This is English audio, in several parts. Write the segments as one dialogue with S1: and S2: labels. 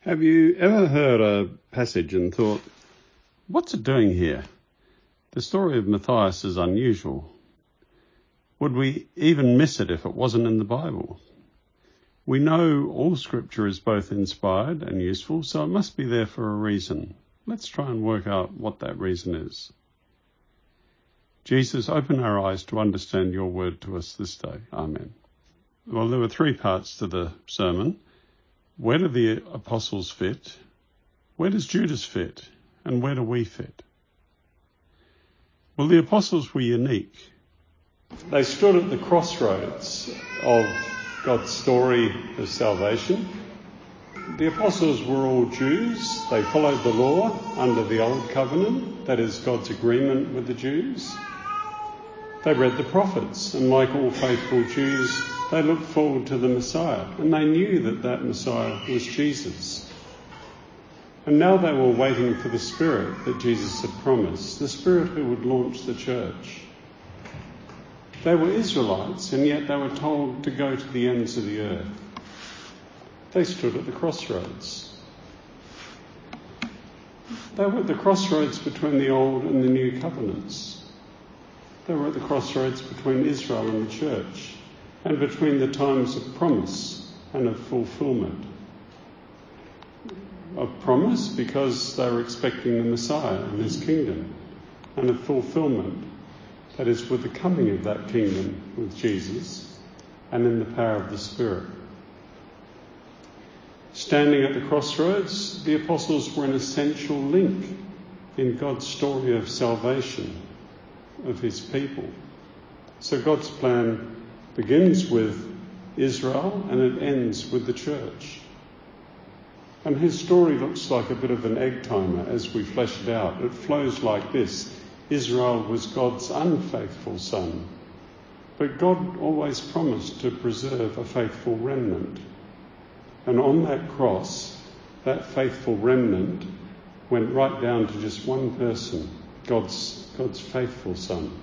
S1: Have you ever heard a passage and thought, what's it doing here? The story of Matthias is unusual. Would we even miss it if it wasn't in the Bible? We know all scripture is both inspired and useful, so it must be there for a reason. Let's try and work out what that reason is. Jesus, open our eyes to understand your word to us this day. Amen. Well, there were three parts to the sermon. Where do the apostles fit? Where does Judas fit? And where do we fit? Well, the apostles were unique. They stood at the crossroads of God's story of salvation. The apostles were all Jews. They followed the law under the Old Covenant, that is God's agreement with the Jews. They read the prophets, and like all faithful Jews, they looked forward to the Messiah, and they knew that that Messiah was Jesus. And now they were waiting for the Spirit that Jesus had promised, the Spirit who would launch the church. They were Israelites, and yet they were told to go to the ends of the earth. They stood at the crossroads. They were at the crossroads between the Old and the New Covenants. They were at the crossroads between Israel and the church, and between the times of promise and of fulfilment. Of promise because they were expecting the Messiah and his kingdom, and of fulfilment, that is, with the coming of that kingdom with Jesus and in the power of the Spirit. Standing at the crossroads, the apostles were an essential link in God's story of salvation of his people. So God's plan begins with Israel and it ends with the church. And his story looks like a bit of an egg timer as we flesh it out. It flows like this. Israel was God's unfaithful son, but God always promised to preserve a faithful remnant. And on that cross, that faithful remnant went right down to just one person, God's faithful son.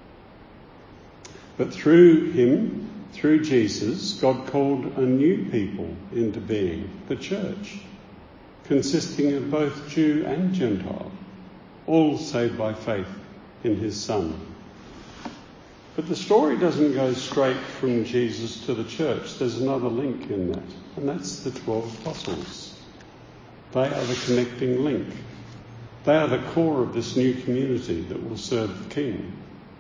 S1: But through him, through Jesus, God called a new people into being, the church, consisting of both Jew and Gentile, all saved by faith in his Son. But the story doesn't go straight from Jesus to the church. There's another link in that, and that's the 12 apostles. They are the connecting link. They are the core of this new community that will serve the King.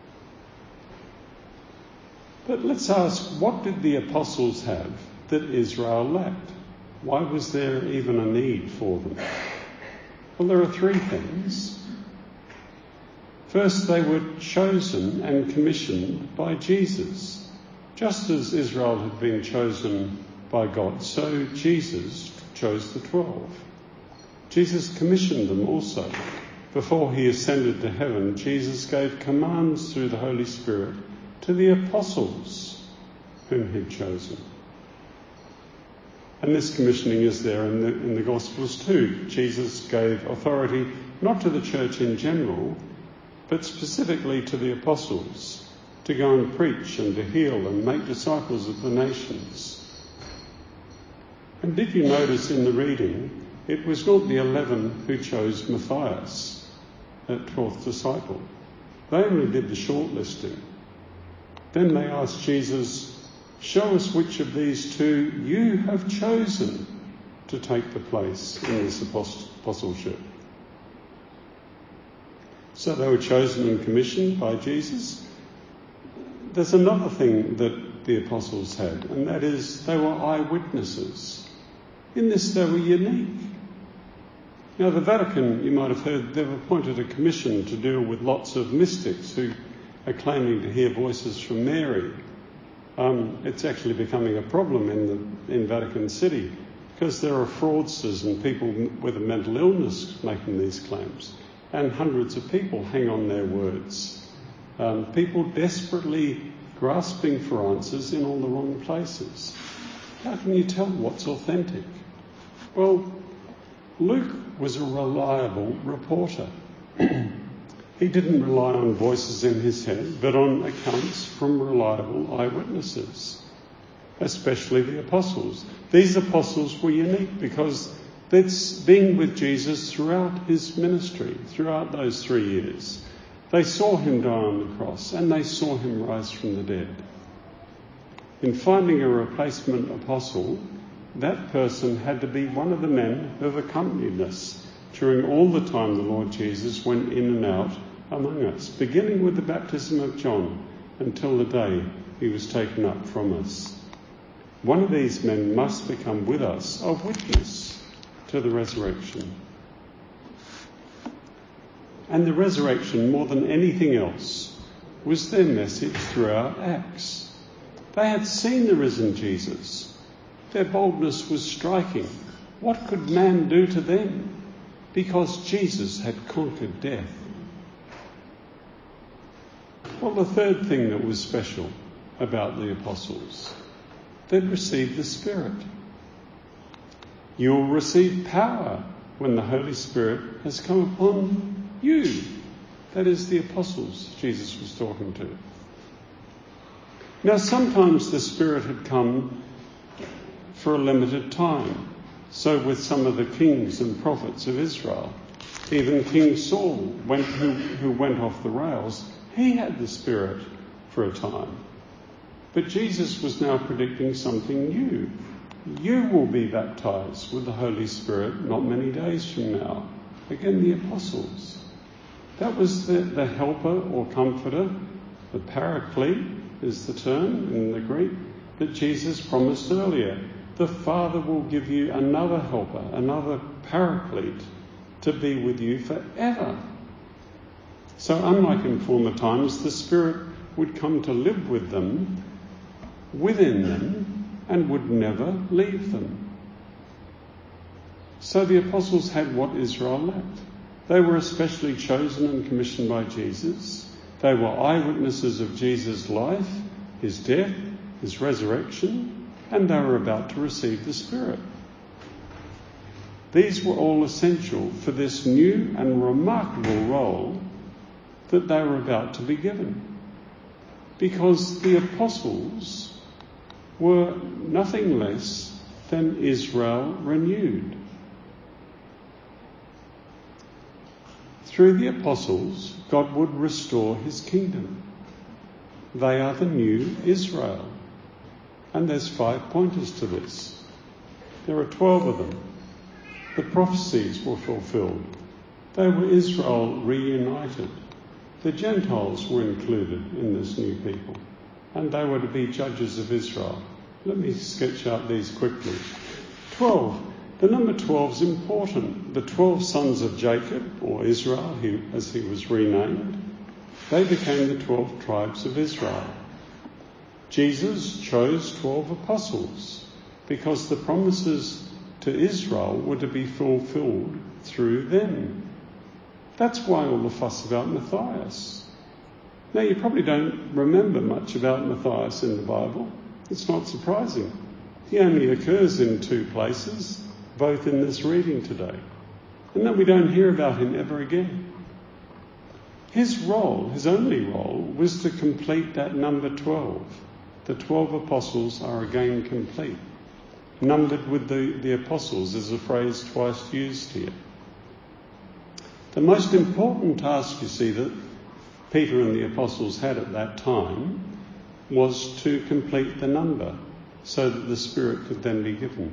S1: But let's ask, what did the apostles have that Israel lacked? Why was there even a need for them? Well, there are three things. First, they were chosen and commissioned by Jesus. Just as Israel had been chosen by God, so Jesus chose the 12. Jesus commissioned them also. Before he ascended to heaven, Jesus gave commands through the Holy Spirit to the apostles whom he'd chosen. And this commissioning is there in the Gospels too. Jesus gave authority not to the church in general, but specifically to the apostles to go and preach and to heal and make disciples of the nations. And did you notice in the reading, it was not the 11 who chose Matthias, that 12th disciple. They only did the shortlisting. Then they asked Jesus, show us which of these two you have chosen to take the place in this apostleship. So they were chosen and commissioned by Jesus. There's another thing that the apostles had, and that is they were eyewitnesses. In this they were unique. Now the Vatican, you might have heard, they've appointed a commission to deal with lots of mystics who are claiming to hear voices from Mary. It's actually becoming a problem in Vatican City because there are fraudsters and people with a mental illness making these claims, and hundreds of people hang on their words. People desperately grasping for answers in all the wrong places. How can you tell what's authentic? Well, Luke was a reliable reporter. He didn't rely on voices in his head, but on accounts from reliable eyewitnesses, especially the apostles. These apostles were unique because That's being with Jesus throughout his ministry, throughout those 3 years. They saw him die on the cross and they saw him rise from the dead. In finding a replacement apostle, that person had to be one of the men who have accompanied us during all the time the Lord Jesus went in and out among us, beginning with the baptism of John until the day he was taken up from us. One of these men must become with us a witness to the resurrection. And the resurrection, more than anything else, was their message throughout Acts. They had seen the risen Jesus. Their boldness was striking. What could man do to them? Because Jesus had conquered death. Well, the third thing that was special about the apostles, they'd received the Spirit. You'll receive power when the Holy Spirit has come upon you. That is the apostles Jesus was talking to. Now, sometimes the Spirit had come for a limited time. So with some of the kings and prophets of Israel, even King Saul, who went off the rails, he had the Spirit for a time. But Jesus was now predicting something new. You will be baptized with the Holy Spirit not many days from now. Again, the apostles. That was the helper or comforter, the paraclete is the term in the Greek, that Jesus promised earlier. The Father will give you another helper, another paraclete, to be with you forever. So unlike in former times, the Spirit would come to live with them, within them, and would never leave them. So the apostles had what Israel lacked. They were especially chosen and commissioned by Jesus. They were eyewitnesses of Jesus' life, his death, his resurrection, and they were about to receive the Spirit. These were all essential for this new and remarkable role that they were about to be given. Because the apostles were nothing less than Israel renewed. Through the apostles, God would restore his kingdom. They are the new Israel. And there's 5 pointers to this. There are 12 of them. The prophecies were fulfilled. They were Israel reunited. The Gentiles were included in this new people, and they were to be judges of Israel. Let me sketch out these quickly. 12. The number 12 is important. The 12 sons of Jacob, or Israel, as he was renamed, they became the 12 tribes of Israel. Jesus chose 12 apostles because the promises to Israel were to be fulfilled through them. That's why all the fuss about Matthias. Now, you probably don't remember much about Matthias in the Bible. It's not surprising. He only occurs in 2 places, both in this reading today. And then we don't hear about him ever again. His role, his only role, was to complete that number 12. The 12 apostles are again complete. Numbered with the apostles is a phrase twice used here. The most important task, you see, that Peter and the apostles had at that time was to complete the number so that the Spirit could then be given.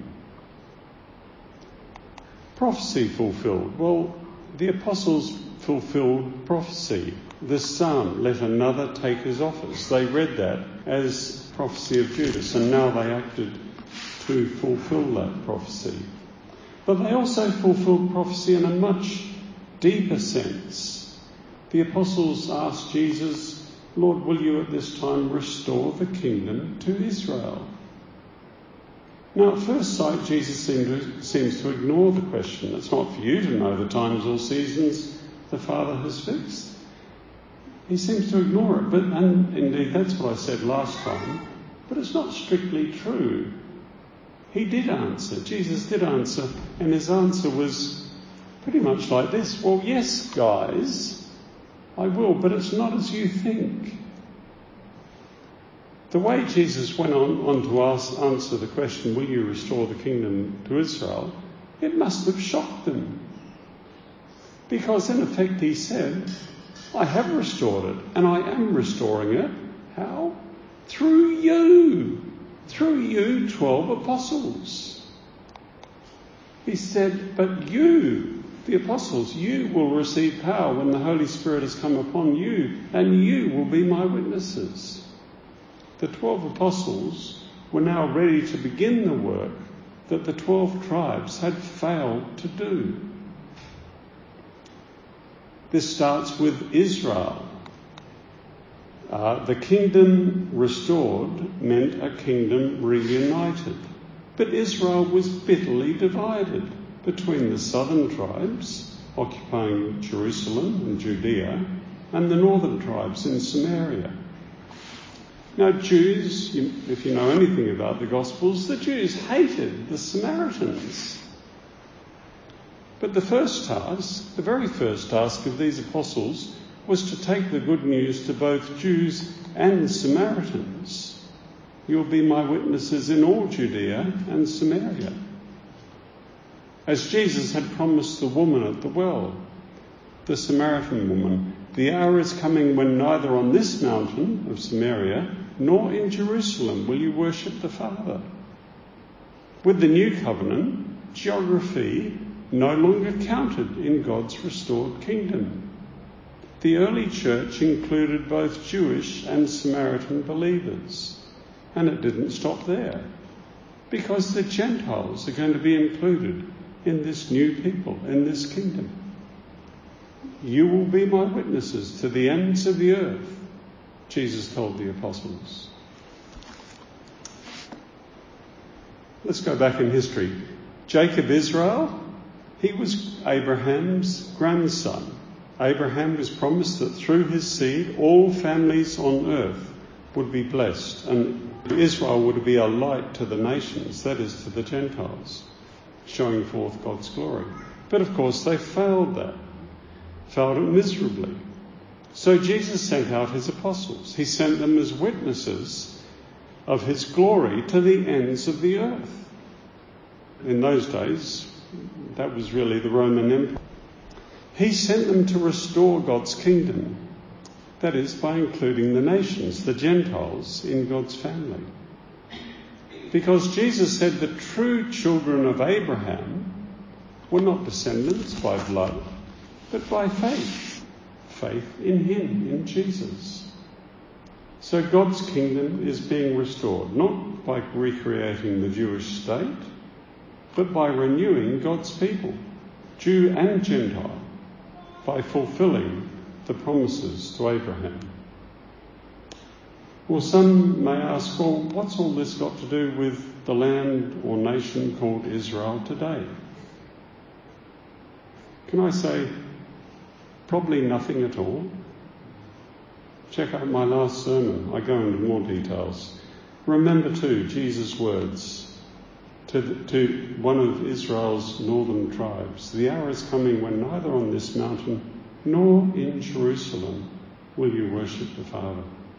S1: Prophecy fulfilled. Well, the apostles fulfilled prophecy. The psalm, let another take his office. They read that as prophecy of Judas, and now they acted to fulfill that prophecy. But they also fulfilled prophecy in a much deeper sense. The apostles asked Jesus, Lord, will you at this time restore the kingdom to Israel? Now, at first sight, Jesus seems to ignore the question. It's not for you to know the times or seasons the Father has fixed. He seems to ignore it, and indeed that's what I said last time, but it's not strictly true. He did answer, Jesus did answer, and his answer was pretty much like this. Well, yes, guys, I will, but it's not as you think. The way Jesus went on to answer the question, will you restore the kingdom to Israel, It must have shocked them. Because in effect he said, I have restored it, and I am restoring it. How? Through you. Through you, 12 apostles. He said, but you, the apostles, you will receive power when the Holy Spirit has come upon you, and you will be my witnesses. The 12 apostles were now ready to begin the work that the 12 tribes had failed to do. This starts with Israel. The kingdom restored meant a kingdom reunited. But Israel was bitterly divided between the southern tribes, occupying Jerusalem and Judea, and the northern tribes in Samaria. Now, Jews, if you know anything about the Gospels, the Jews hated the Samaritans. But the very first task of these apostles was to take the good news to both Jews and Samaritans. You'll be my witnesses in all Judea and Samaria. As Jesus had promised the woman at the well, the Samaritan woman, the hour is coming when neither on this mountain of Samaria nor in Jerusalem will you worship the Father. With the new covenant, geography no longer counted in God's restored kingdom. The early church included both Jewish and Samaritan believers. And it didn't stop there, because the Gentiles are going to be included in this new people, in this kingdom. You will be my witnesses to the ends of the earth, Jesus told the apostles. Let's go back in history. Jacob Israel, he was Abraham's grandson. Abraham was promised that through his seed all families on earth would be blessed, and Israel would be a light to the nations, that is to the Gentiles, showing forth God's glory. But of course they failed it miserably. So Jesus sent out his apostles. He sent them as witnesses of his glory to the ends of the earth. In those days, that was really the Roman Empire. He sent them to restore God's kingdom. That is, by including the nations, the Gentiles, in God's family. Because Jesus said the true children of Abraham were not descendants by blood, but by faith. Faith in him, in Jesus. So God's kingdom is being restored, not by recreating the Jewish state, but by renewing God's people, Jew and Gentile, by fulfilling the promises to Abraham. Well, some may ask, well, what's all this got to do with the land or nation called Israel today? Can I say, probably nothing at all. Check out my last sermon. I go into more details. Remember too Jesus' words to one of Israel's northern tribes. The hour is coming when neither on this mountain nor in Jerusalem will you worship the Father.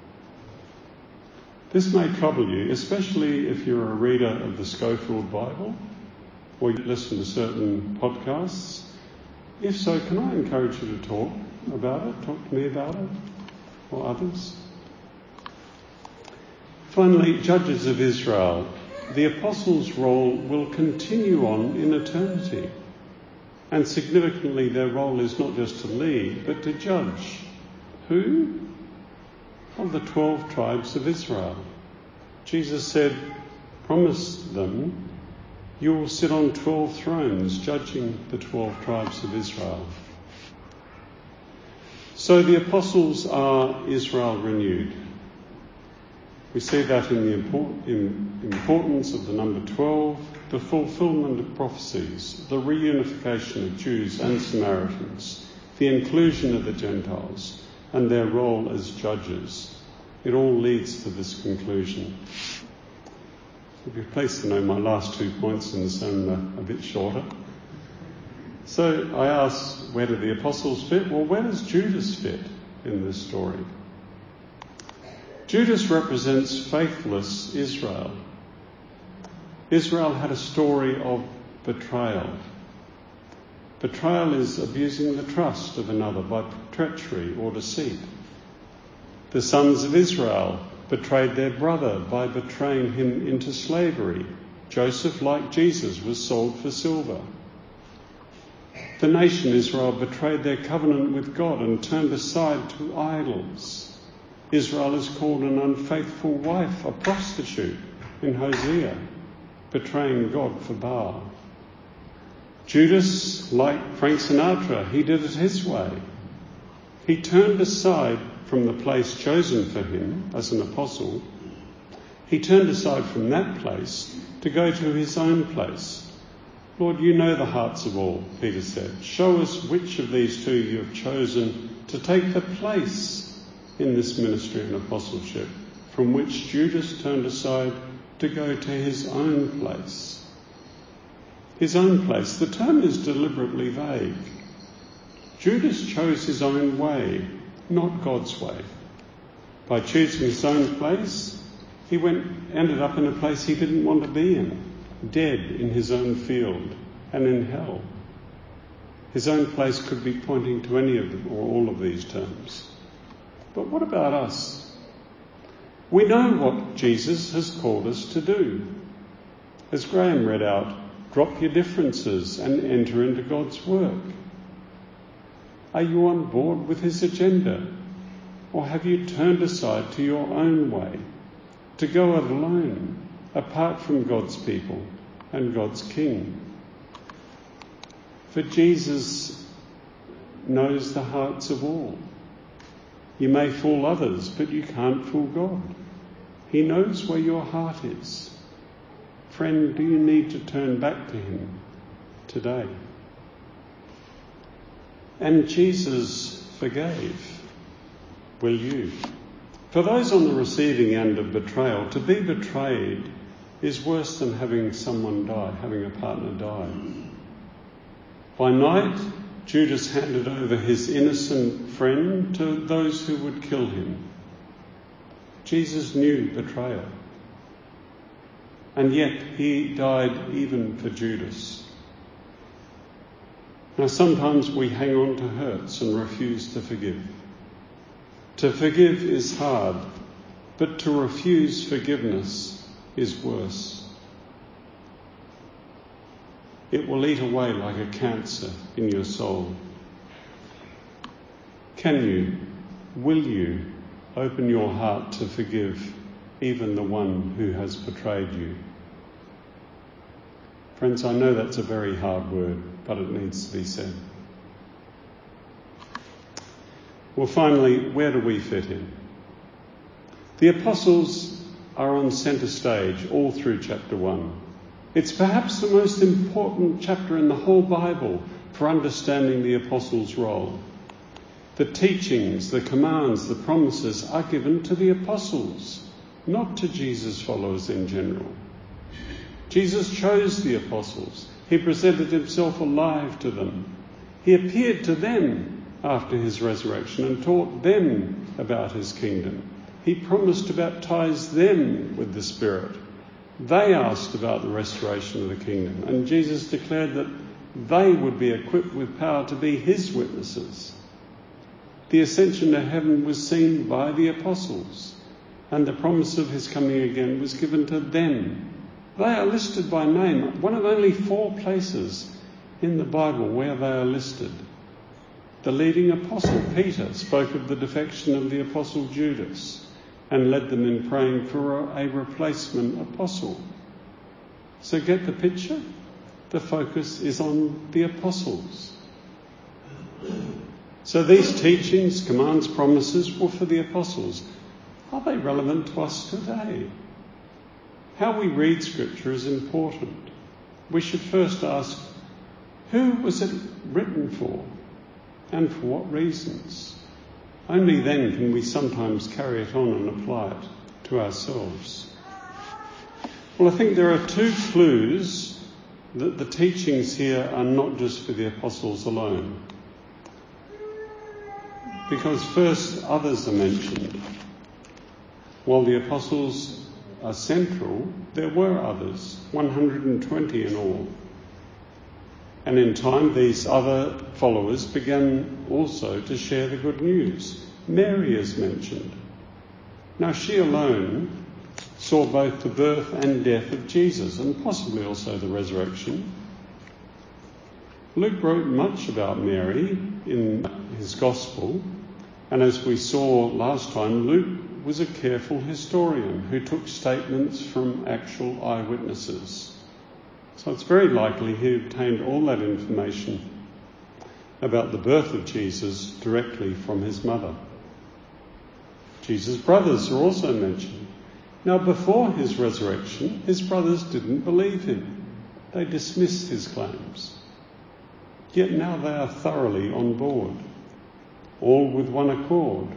S1: This may trouble you, especially if you're a reader of the Schofield Bible or you listen to certain podcasts. If so, can I encourage you to talk about it? Talk to me about it or others. Finally, judges of Israel. The apostles' role will continue on in eternity. And significantly, their role is not just to lead, but to judge. Who? Of the 12 tribes of Israel. Jesus said, promised them, you will sit on 12 thrones, judging the 12 tribes of Israel. So the apostles are Israel renewed. We see that in the importance of the number 12, the fulfillment of prophecies, the reunification of Jews and Samaritans, the inclusion of the Gentiles, and their role as judges. It all leads to this conclusion. You'll be pleased to know my last 2 points in the sermon are a bit shorter. So I asked, where do the apostles fit? Well, where does Judas fit in this story? Judas represents faithless Israel. Israel had a story of betrayal. Betrayal is abusing the trust of another by treachery or deceit. The sons of Israel betrayed their brother by betraying him into slavery. Joseph, like Jesus, was sold for silver. The nation Israel betrayed their covenant with God and turned aside to idols. Israel is called an unfaithful wife, a prostitute in Hosea, betraying God for Baal. Judas, like Frank Sinatra, he did it his way. He turned aside from the place chosen for him as an apostle. He turned aside from that place to go to his own place. Lord, you know the hearts of all, Peter said. Show us which of these two you have chosen to take the place in this ministry and apostleship from which Judas turned aside to go to his own place. His own place. The term is deliberately vague. Judas chose his own way, not God's way. By choosing his own place, he ended up in a place he didn't want to be in, dead in his own field and in hell. His own place could be pointing to any of them or all of these terms. But what about us? We know what Jesus has called us to do. As Graham read out, drop your differences and enter into God's work. Are you on board with his agenda? Or have you turned aside to your own way, to go it alone, apart from God's people and God's King? For Jesus knows the hearts of all. You may fool others, but you can't fool God. He knows where your heart is. Friend, do you need to turn back to him today? And Jesus forgave. Will you? For those on the receiving end of betrayal, to be betrayed is worse than having someone die, having a partner die. By night, Judas handed over his innocent friend to those who would kill him. Jesus knew betrayal. And yet he died even for Judas. Now sometimes we hang on to hurts and refuse to forgive. To forgive is hard, but to refuse forgiveness is worse. It will eat away like a cancer in your soul. Will you open your heart to forgive even the one who has betrayed you? Friends, I know that's a very hard word, but it needs to be said. Well, finally, where do we fit in? The apostles are on centre stage all through chapter 1. It's perhaps the most important chapter in the whole Bible for understanding the apostles' role. The teachings, the commands, the promises are given to the apostles, not to Jesus' followers in general. Jesus chose the apostles. He presented himself alive to them. He appeared to them after his resurrection and taught them about his kingdom. He promised to baptize them with the Spirit. They asked about the restoration of the kingdom, and Jesus declared that they would be equipped with power to be his witnesses. The ascension to heaven was seen by the apostles, and the promise of his coming again was given to them. They are listed by name, one of only 4 places in the Bible where they are listed. The leading apostle, Peter, spoke of the defection of the apostle Judas and led them in praying for a replacement apostle. So get the picture? The focus is on the apostles. So these teachings, commands, promises were for the apostles. Are they relevant to us today? How we read Scripture is important. We should first ask, who was it written for and for what reasons? Only then can we sometimes carry it on and apply it to ourselves. Well, I think there are 2 clues that the teachings here are not just for the apostles alone. Because first, others are mentioned. While the apostles are central, there were others, 120 in all. And in time, these other followers began also to share the good news. Mary is mentioned. Now, she alone saw both the birth and death of Jesus, and possibly also the resurrection. Luke wrote much about Mary in his Gospel, and as we saw last time, Luke was a careful historian who took statements from actual eyewitnesses. So it's very likely he obtained all that information about the birth of Jesus directly from his mother. Jesus' brothers are also mentioned. Now, before his resurrection, his brothers didn't believe him. They dismissed his claims. Yet now they are thoroughly on board. All with one accord,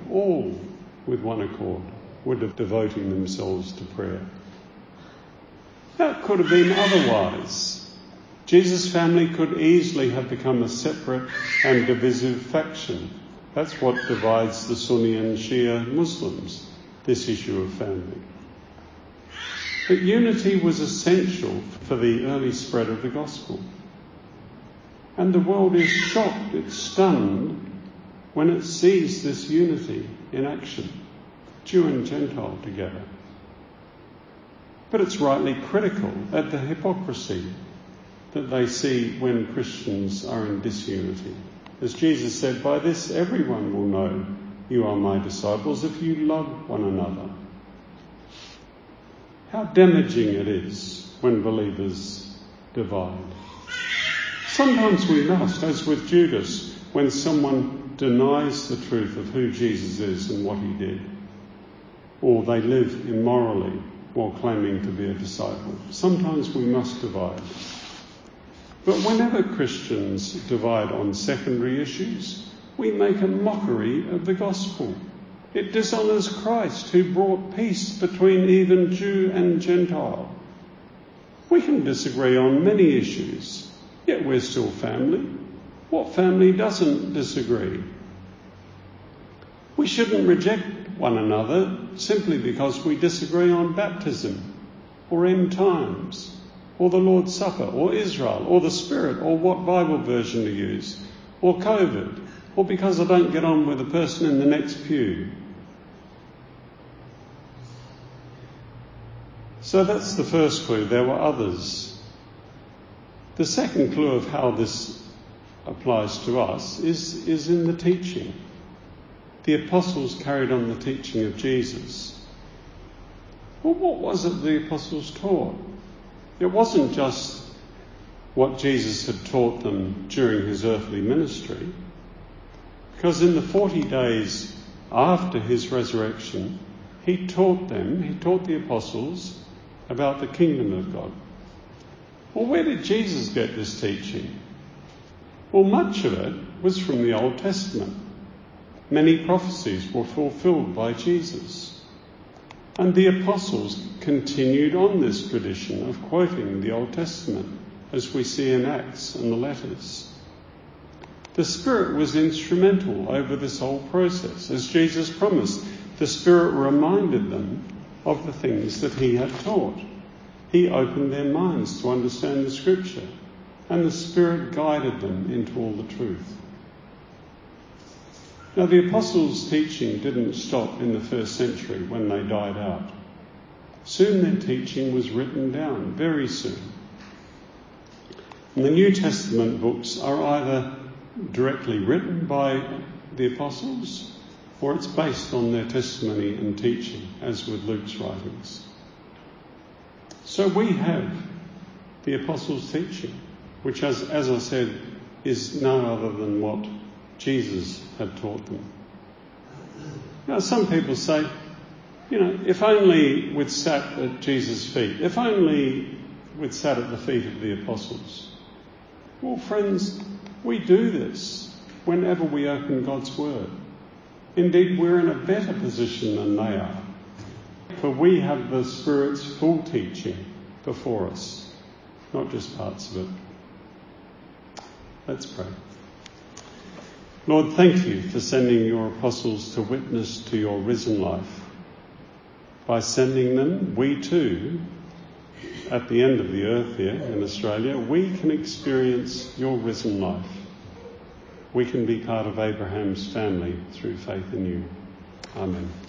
S1: were devoting themselves to prayer. Now, it could have been otherwise. Jesus' family could easily have become a separate and divisive faction. That's what divides the Sunni and Shia Muslims, this issue of family. But unity was essential for the early spread of the gospel. And the world is shocked, it's stunned, when it sees this unity in action, Jew and Gentile together. But it's rightly critical at the hypocrisy that they see when Christians are in disunity. As Jesus said, "By this everyone will know you are my disciples if you love one another." How damaging it is when believers divide. Sometimes we must, as with Judas, when someone denies the truth of who Jesus is and what he did, or they live immorally while claiming to be a disciple. Sometimes we must divide. But whenever Christians divide on secondary issues, we make a mockery of the gospel. It dishonours Christ, who brought peace between even Jew and Gentile. We can disagree on many issues, yet we're still family. What family doesn't disagree? We shouldn't reject one another simply because we disagree on baptism, or end times, or the Lord's Supper, or Israel, or the Spirit, or what Bible version to use, or COVID, or because I don't get on with the person in the next pew. So that's the first clue. There were others. The second clue of how this applies to us is in the teaching. The apostles carried on the teaching of Jesus. Well, what was it the apostles taught? It wasn't just what Jesus had taught them during his earthly ministry, because in the 40 days after his resurrection, he taught the apostles about the kingdom of God. Well, where did Jesus get this teaching? Well, much of it was from the Old Testament. Many prophecies were fulfilled by Jesus. And the apostles continued on this tradition of quoting the Old Testament, as we see in Acts and the letters. The Spirit was instrumental over this whole process. As Jesus promised, the Spirit reminded them of the things that he had taught. He opened their minds to understand the Scripture, and the Spirit guided them into all the truth. Now, the apostles' teaching didn't stop in the first century when they died out. Soon their teaching was written down, very soon. And the New Testament books are either directly written by the apostles, or it's based on their testimony and teaching, as with Luke's writings. So we have the apostles' teaching, which, as I said, is none other than what Jesus had taught them. Now, some people say, if only we'd sat at Jesus' feet, if only we'd sat at the feet of the apostles. Well, friends, we do this whenever we open God's Word. Indeed, we're in a better position than they are, for we have the Spirit's full teaching before us, not just parts of it. Let's pray. Lord, thank you for sending your apostles to witness to your risen life. By sending them, we too at the end of the earth here in Australia, we can experience your risen life. We can be part of Abraham's family through faith in you. Amen.